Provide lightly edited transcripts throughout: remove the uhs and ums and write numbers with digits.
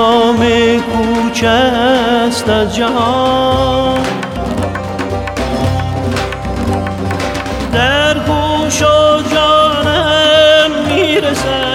هنگام کوچ است از جهان، در گوش و جانم میرسد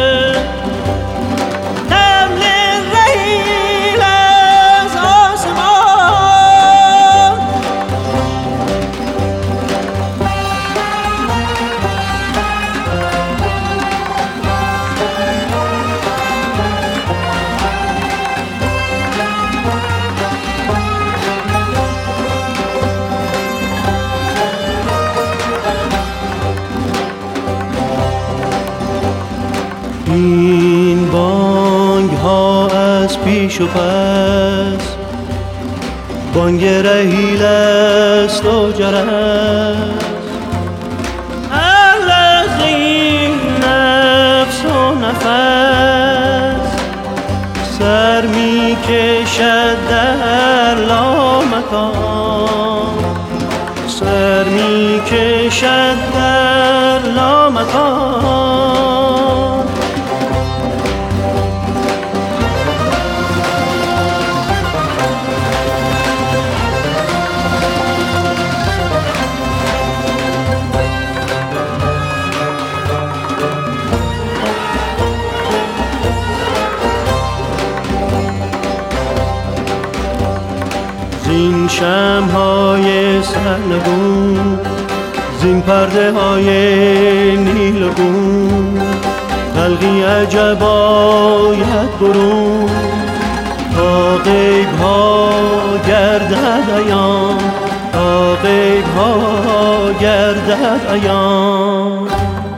این بانگ ها از پیش و پس، بانگ رحیل است و جرس، از این نفس و نفس سر می کشد در لامکان، سر می کشد در لامکان. زین شمع‌های سرنگون، زین پرده های نیلگون، خلقی عجب آید برون، تا غیب ها گردد عیان، تا غیب ها گردد عیان.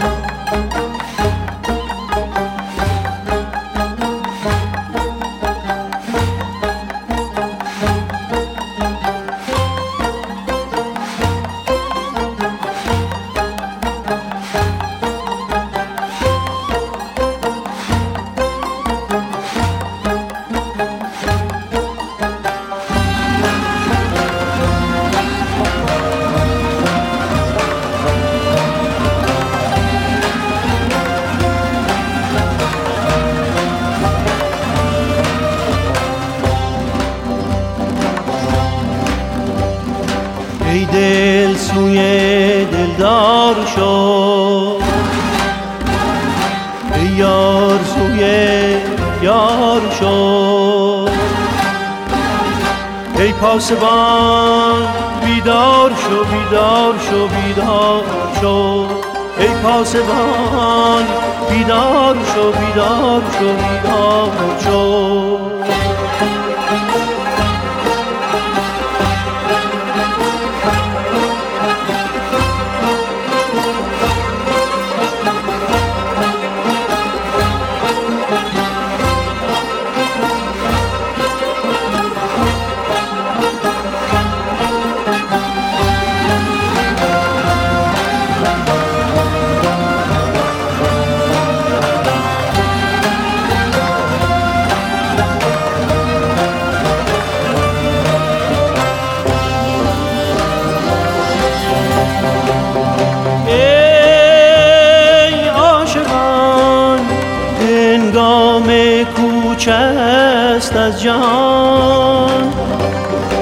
ای دل سوی دلدار شو، ای یار سوی یار شو، ای پاسبان بیدار شو بیدار شو بیدار شو، ای پاسبان بیدار شو بیدار شو بیدار شو. کوچ است از جهان،